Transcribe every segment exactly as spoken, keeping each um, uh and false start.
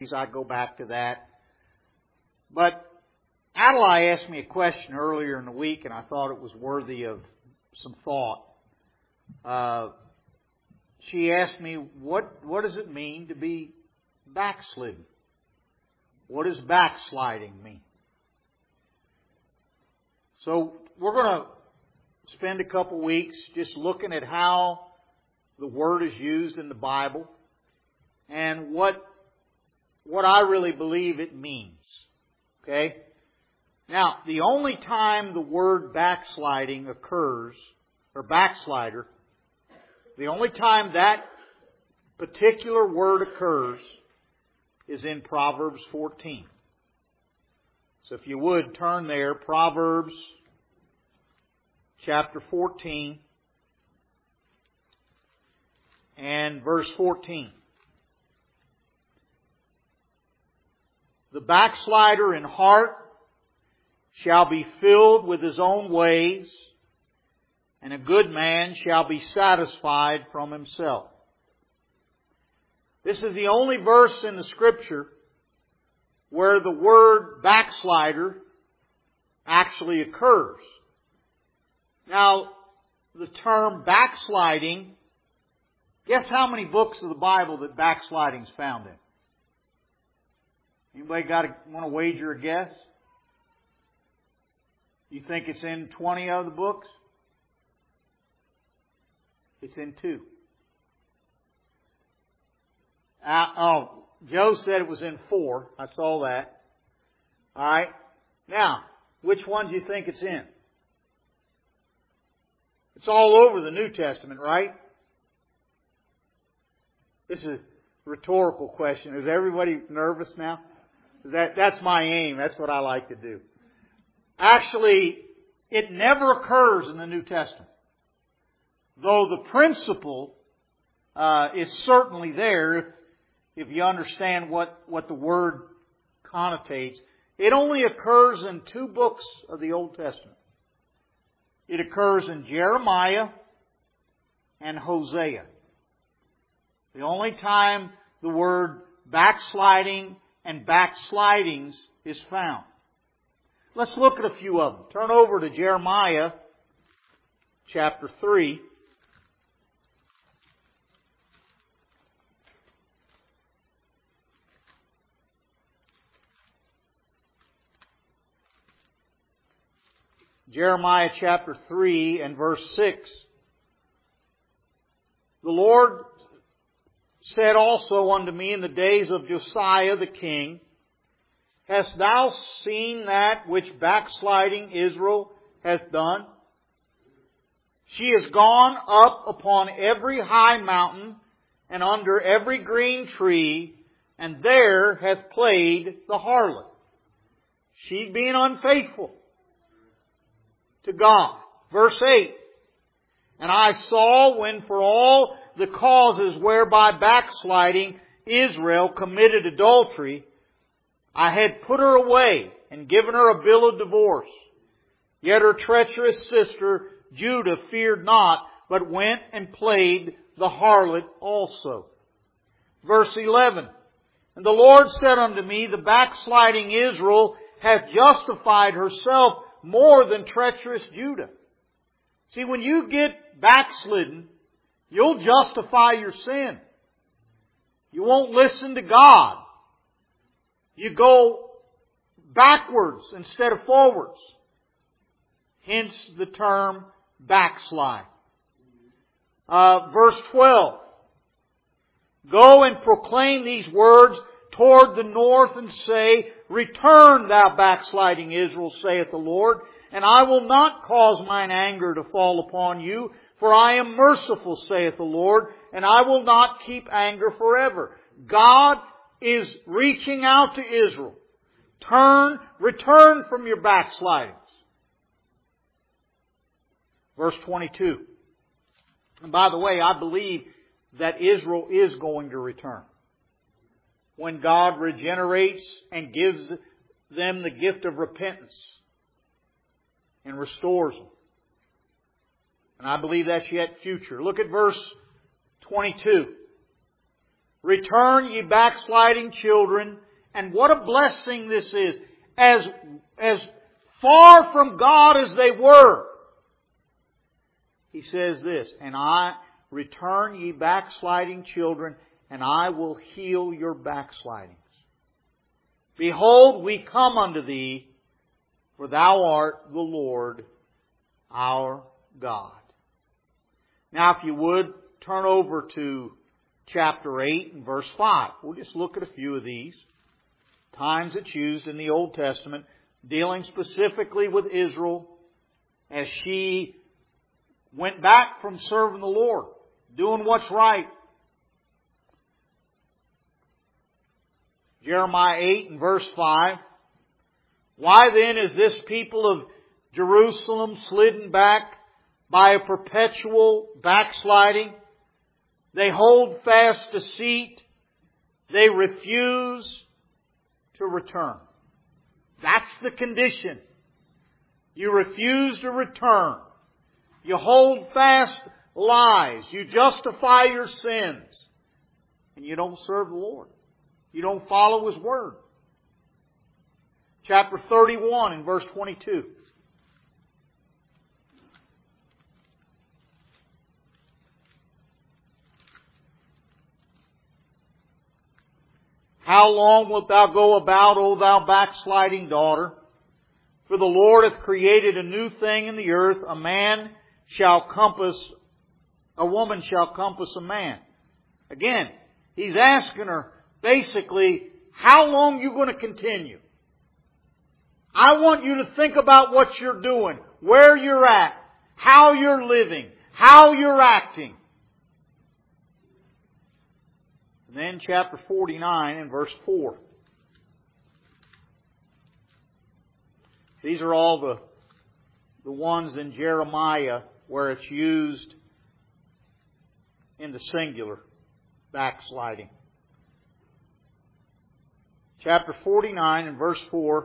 I go back to that. But Adelaide asked me a question earlier in the week, and I thought it was worthy of some thought. Uh, she asked me, what, what does it mean to be backslidden? What does backsliding mean? So we're going to spend a couple weeks just looking at how the word is used in the Bible and what what I really believe it means. Okay? Now, the only time the word backsliding occurs, or backslider, the only time that particular word occurs is in Proverbs fourteen. So if you would, turn there, Proverbs chapter fourteen and verse fourteen. The backslider in heart shall be filled with his own ways, and a good man shall be satisfied from himself. This is the only verse in the Scripture where the word backslider actually occurs. Now, the term backsliding, guess how many books of the Bible that backsliding is found in? Anybody got to, want to wager a guess? You think it's in twenty of the books? It's in two. Uh, oh, Joe said it was in four. I saw that. All right. Now, which one do you think it's in? It's all over the New Testament, right? This is a rhetorical question. Is everybody nervous now? That, that's my aim. That's what I like to do. Actually, it never occurs in the New Testament. Though the principle uh, is certainly there if, if you understand what, what the word connotates. It only occurs in two books of the Old Testament. It occurs in Jeremiah and Hosea. The only time the word backsliding and backslidings is found. Let's look at a few of them. Turn over to Jeremiah chapter three. Jeremiah chapter three and verse six. The Lord said also unto me in the days of Josiah the king, Hast thou seen that which backsliding Israel hath done? She is gone up upon every high mountain and under every green tree, and there hath played the harlot, she being unfaithful to God. Verse eight. And I saw when for all the causes whereby backsliding Israel committed adultery, I had put her away and given her a bill of divorce. Yet her treacherous sister Judah feared not, but went and played the harlot also. Verse eleven. And the Lord said unto me, The backsliding Israel hath justified herself more than treacherous Judah. See, when you get backslidden, you'll justify your sin. You won't listen to God. You go backwards instead of forwards. Hence the term backslide. Uh, verse twelve. Go and proclaim these words toward the north and say, Return, thou backsliding Israel, saith the Lord, and I will not cause mine anger to fall upon you, for I am merciful, saith the Lord, and I will not keep anger forever. God is reaching out to Israel. Turn, return from your backslidings. Verse twenty-two. And by the way, I believe that Israel is going to return. When God regenerates and gives them the gift of repentance and restores them. And I believe that's yet future. Look at verse twenty-two. Return, ye backsliding children. And what a blessing this is. As, as far from God as they were. He says this, and I, return ye backsliding children, and I will heal your backslidings. Behold, we come unto thee, for thou art the Lord our God. Now, if you would, turn over to chapter eight and verse five. We'll just look at a few of these. Times it's used in the Old Testament, dealing specifically with Israel as she went back from serving the Lord, doing what's right. Jeremiah eight and verse five. Why then is this people of Jerusalem slidden back by a perpetual backsliding? They hold fast deceit. They refuse to return. That's the condition. You refuse to return. You hold fast lies. You justify your sins. And you don't serve the Lord. You don't follow His Word. Chapter thirty-one and verse twenty-two. How long wilt thou go about, O thou backsliding daughter? For the Lord hath created a new thing in the earth. A man shall compass, a woman shall compass a man. Again, He's asking her, basically, how long are you going to continue? I want you to think about what you're doing, where you're at, how you're living, how you're acting. And then chapter forty-nine and verse four. These are all the, the ones in Jeremiah where it's used in the singular, backsliding. Chapter forty-nine and verse four.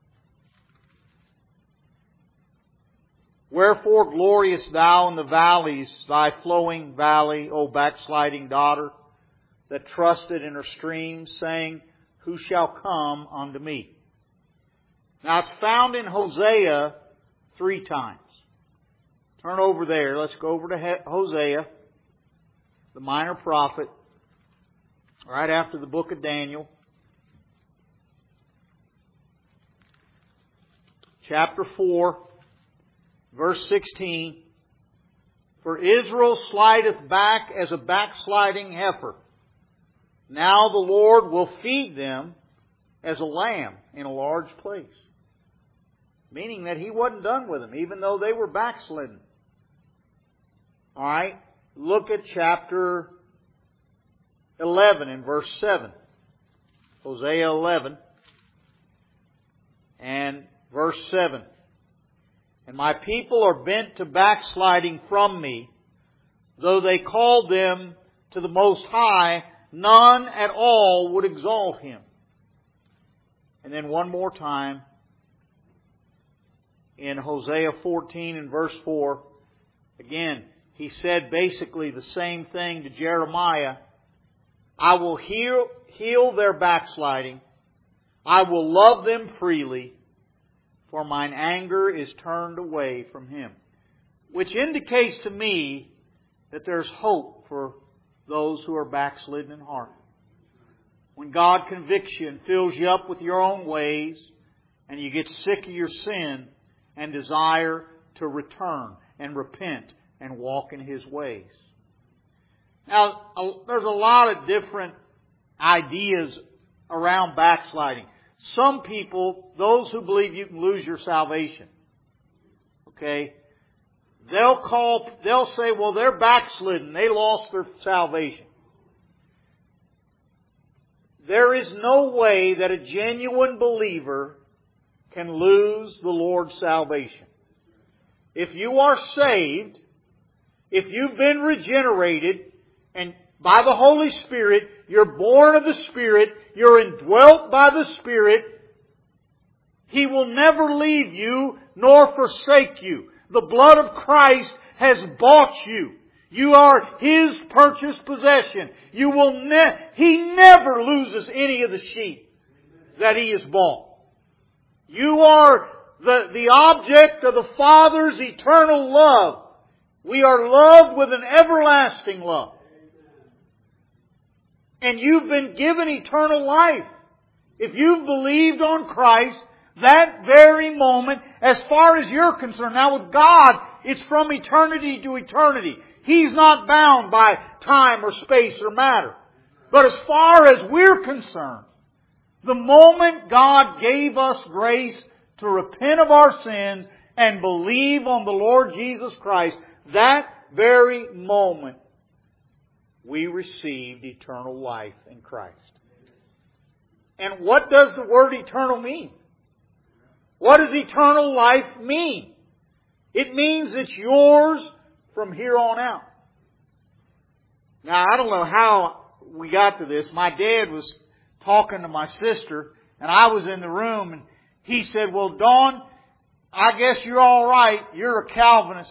Wherefore gloriest thou in the valleys, thy flowing valley, O backsliding daughter, that trusted in her streams, saying, Who shall come unto me? Now it's found in Hosea three times. Turn over there. Let's go over to Hosea, the minor prophet, right after the book of Daniel. Chapter four, verse sixteen. For Israel slideth back as a backsliding heifer. Now the Lord will feed them as a lamb in a large place. Meaning that He wasn't done with them, even though they were backslidden. Alright, look at chapter eleven and verse seven. Hosea eleven and verse seven. And my people are bent to backsliding from me, though they called them to the Most High, none at all would exalt Him. And then one more time, in Hosea fourteen and verse four, again, he said basically the same thing to Jeremiah. I will heal, heal their backsliding. I will love them freely, for mine anger is turned away from him. Which indicates to me that there's hope for those who are backslidden in heart. When God convicts you and fills you up with your own ways, and you get sick of your sin and desire to return and repent and walk in His ways. Now, there's a lot of different ideas around backsliding. Some people, those who believe you can lose your salvation, okay, they'll call, they'll say, well, they're backslidden. They lost their salvation. There is no way that a genuine believer can lose the Lord's salvation. If you are saved, if you've been regenerated, and by the Holy Spirit, you're born of the Spirit, you're indwelt by the Spirit, He will never leave you nor forsake you. The blood of Christ has bought you. You are His purchased possession. You will ne- He never loses any of the sheep that He has bought. You are the, the object of the Father's eternal love. We are loved with an everlasting love. And you've been given eternal life. If you've believed on Christ, that very moment, as far as you're concerned, now with God, it's from eternity to eternity. He's not bound by time or space or matter. But as far as we're concerned, the moment God gave us grace to repent of our sins and believe on the Lord Jesus Christ, that very moment we received eternal life in Christ. And what does the word eternal mean? What does eternal life mean? It means it's yours from here on out. Now, I don't know how we got to this. My dad was talking to my sister, and I was in the room, and he said, well, Dawn, I guess you're all right. You're a Calvinist.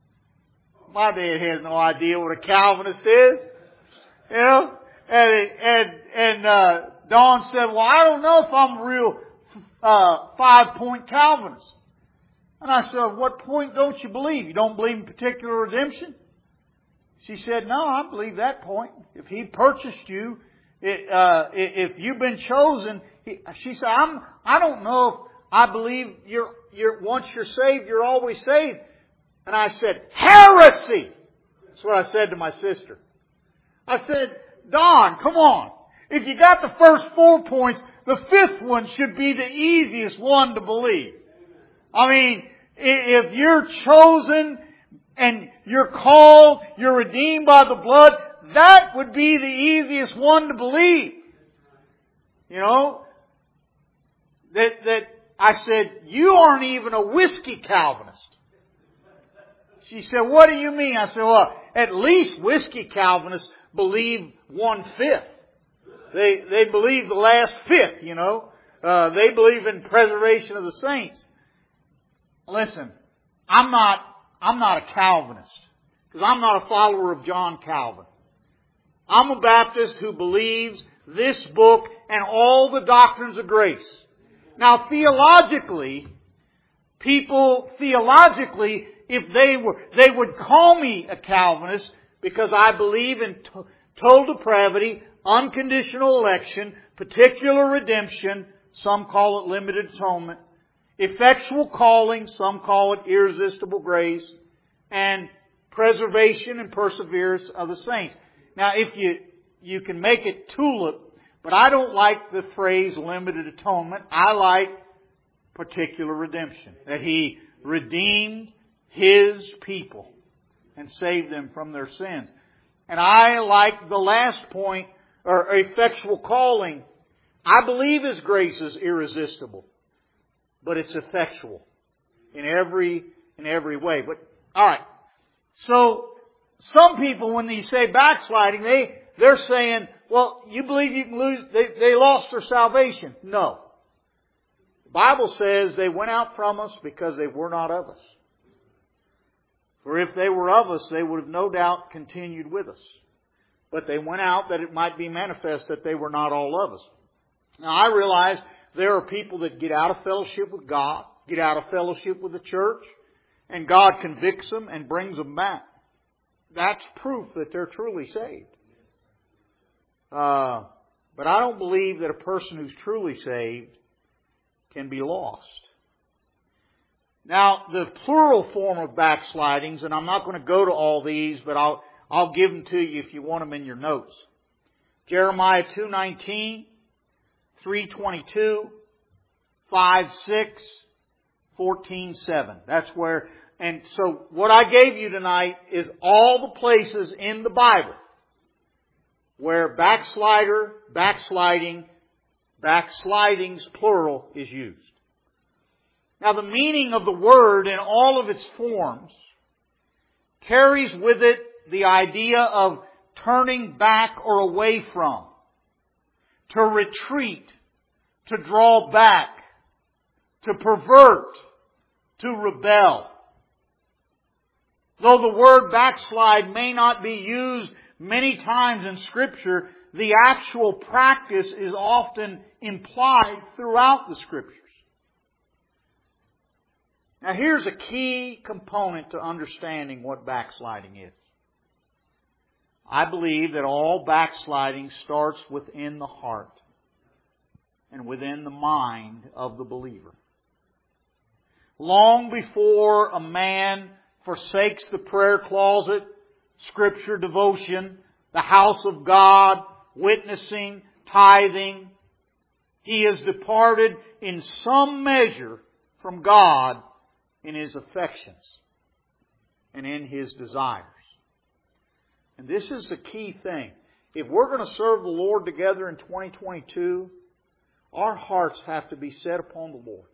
My dad has no idea what a Calvinist is. You know? And, and, and, uh, Dawn said, well, I don't know if I'm a real, uh, five-point Calvinist. And I said, what point don't you believe? You don't believe in particular redemption? She said, no, I believe that point. If He purchased you, it, uh, if you've been chosen, he, she said, I'm, I don't know if I believe you're, you're, once you're saved, you're always saved. And I said, heresy! That's what I said to my sister. I said, Dawn, come on. If you got the first four points, the fifth one should be the easiest one to believe. I mean, if you're chosen and you're called, you're redeemed by the blood, that would be the easiest one to believe. You know? That, that, I said, you aren't even a whiskey Calvinist. She said, what do you mean? I said, well, at least whiskey Calvinists believe one-fifth. They, they believe the last fifth, you know. Uh, they believe in preservation of the saints. Listen, I'm not, I'm not a Calvinist. Because I'm not a follower of John Calvin. I'm a Baptist who believes this book and all the doctrines of grace. Now, theologically, people, theologically, if they were, they would call me a Calvinist because I believe in to, total depravity, unconditional election, particular redemption, some call it limited atonement, effectual calling, some call it irresistible grace, and preservation and perseverance of the saints. Now, if you, you can make it tulip, but I don't like the phrase limited atonement. I like particular redemption. That He redeemed His people and saved them from their sins. And I like the last point, or effectual calling. I believe His grace is irresistible. But it's effectual in every, in every way. But, alright. So, some people, when they say backsliding, they, they're saying, well, you believe you can lose, they, they lost their salvation. No. The Bible says they went out from us because they were not of us. For if they were of us, they would have no doubt continued with us. But they went out that it might be manifest that they were not all of us. Now I realize there are people that get out of fellowship with God, get out of fellowship with the church, and God convicts them and brings them back. That's proof that they're truly saved. Uh, but I don't believe that a person who's truly saved can be lost. Now, the plural form of backslidings, and I'm not going to go to all these, but I'll, I'll give them to you if you want them in your notes. Jeremiah two nineteen, three twenty-two, five six, fourteen seven. That's where, and so what I gave you tonight is all the places in the Bible where backslider, backsliding, backslidings, plural, is used. Now the meaning of the word in all of its forms carries with it the idea of turning back or away from, to retreat, to draw back, to pervert, to rebel. Though the word backslide may not be used many times in Scripture, the actual practice is often implied throughout the Scriptures. Now here's a key component to understanding what backsliding is. I believe that all backsliding starts within the heart and within the mind of the believer. Long before a man forsakes the prayer closet, Scripture devotion, the house of God, witnessing, tithing, he has departed in some measure from God in his affections and in his desires. And this is the key thing. If we're going to serve the Lord together in twenty twenty-two, our hearts have to be set upon the Lord.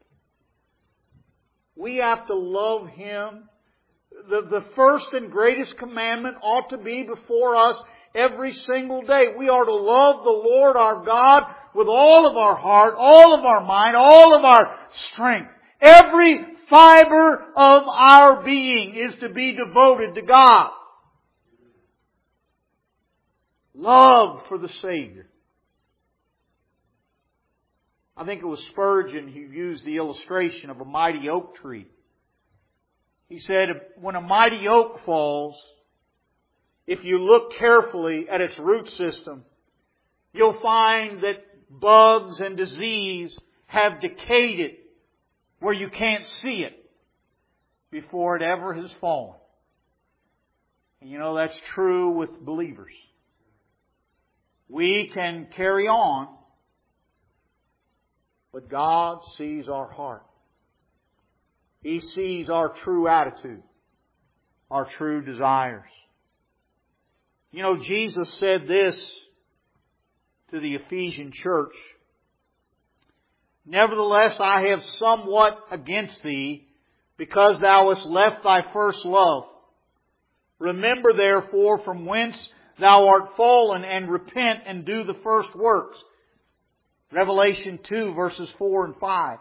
We have to love Him. The, the first and greatest commandment ought to be before us every single day. We are to love the Lord our God with all of our heart, all of our mind, all of our strength. Every fiber of our being is to be devoted to God. Love for the Savior. I think it was Spurgeon who used the illustration of a mighty oak tree. He said, when a mighty oak falls, if you look carefully at its root system, you'll find that bugs and disease have decayed it where you can't see it before it ever has fallen. And you know, that's true with believers. We can carry on, but God sees our heart. He sees our true attitude, our true desires. You know, Jesus said this to the Ephesian church. Nevertheless, I have somewhat against thee, because thou hast left thy first love. Remember therefore from whence thou art fallen, and repent and do the first works. Revelation two verses four and five.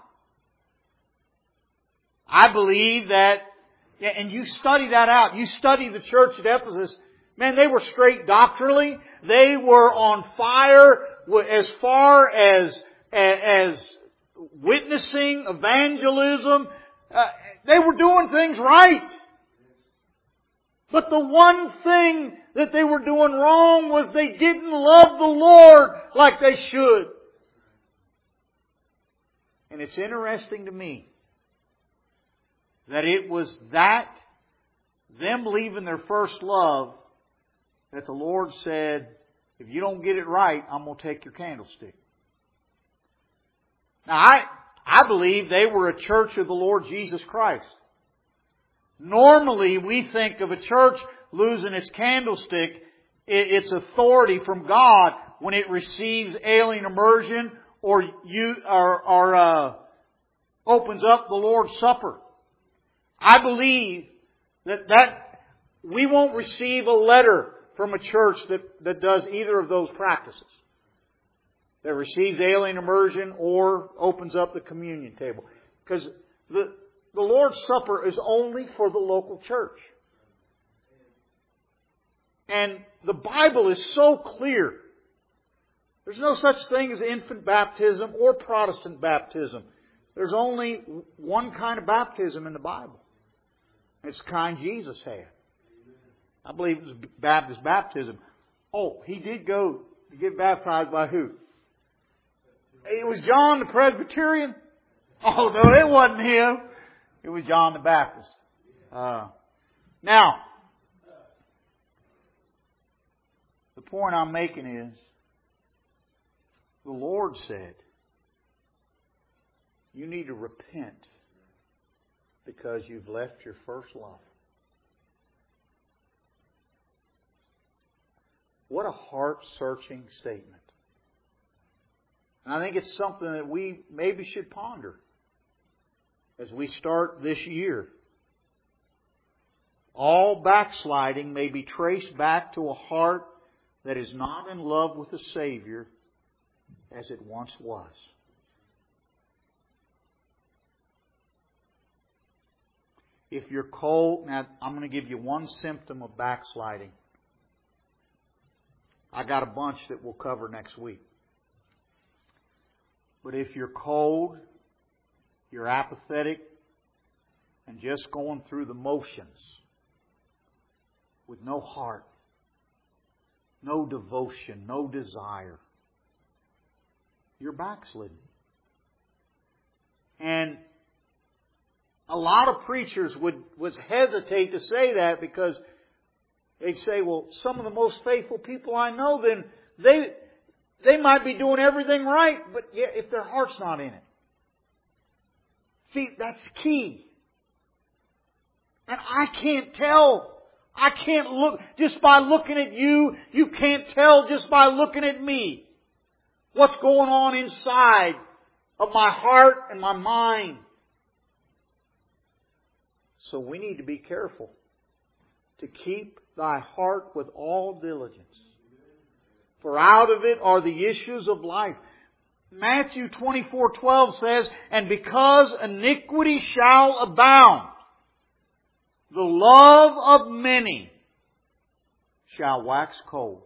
I believe that, and you study that out. You study the church at Ephesus. Man, they were straight doctrinally. They were on fire as far as, as witnessing, evangelism. Uh, they were doing things right. But the one thing that they were doing wrong was they didn't love the Lord like they should. And it's interesting to me that it was that, them leaving their first love, that the Lord said, if you don't get it right, I'm going to take your candlestick. Now, I, I believe they were a church of the Lord Jesus Christ. Normally, we think of a church losing its candlestick, its authority from God, when it receives alien immersion or, you, or, or uh, opens up the Lord's Supper. I believe that, that we won't receive a letter from a church that, that does either of those practices. That receives alien immersion or opens up the communion table. Because the, the Lord's Supper is only for the local church. And the Bible is so clear. There's no such thing as infant baptism or Protestant baptism. There's only one kind of baptism in the Bible. It's the kind Jesus had. I believe it was Baptist baptism. Oh, he did go to get baptized by who? It was John the Presbyterian? Oh, no, it wasn't him. It was John the Baptist. Uh, now, the point I'm making is, the Lord said, you need to repent because you've left your first love. What a heart-searching statement. And I think it's something that we maybe should ponder as we start this year. All backsliding may be traced back to a heart that is not in love with the Savior as it once was. If you're cold, now I'm going to give you one symptom of backsliding. I got a bunch that we'll cover next week. But if you're cold, you're apathetic, and just going through the motions with no heart, no devotion, no desire, you're backslidden. And a lot of preachers would, would hesitate to say that because they'd say, well, some of the most faithful people I know, then they they might be doing everything right, but yet if their heart's not in it. See, that's key. And I can't tell. I can't look, just by looking at you, you can't tell just by looking at me what's going on inside of my heart and my mind. So we need to be careful to keep thy heart with all diligence. For out of it are the issues of life. Matthew twenty-four twelve says, and because iniquity shall abound, the love of many shall wax cold.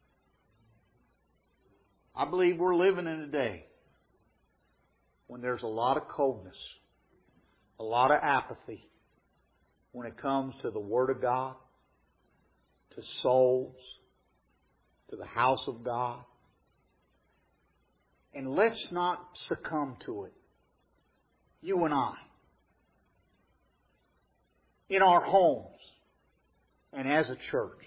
I believe we're living in a day when there's a lot of coldness, a lot of apathy when it comes to the Word of God, to souls, to the house of God. And let's not succumb to it. You and I. In our homes and as a church.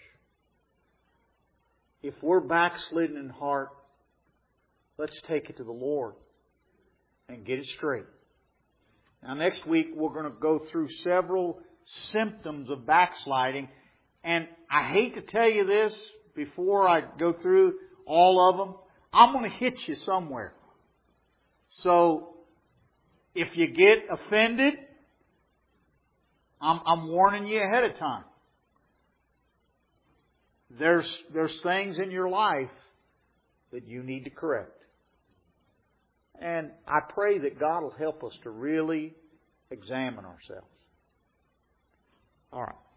If we're backslidden in heart, let's take it to the Lord and get it straight. Now next week we're going to go through several symptoms of backsliding. And I hate to tell you this before I go through all of them. I'm going to hit you somewhere. So if you get offended, I'm, I'm warning you ahead of time. There's, there's things in your life that you need to correct. And I pray that God will help us to really examine ourselves. All right.